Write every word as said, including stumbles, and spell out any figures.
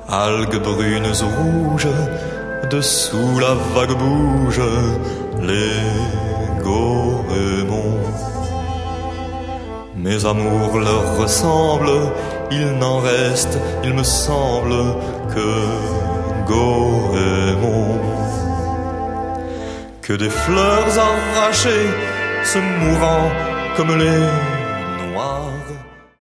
algues brunes ou rouges, dessous la vague bouge les goémons. Mes amours leur ressemblent, il n'en reste, il me semble, que goémons. Que des fleurs arrachées, se mourant comme les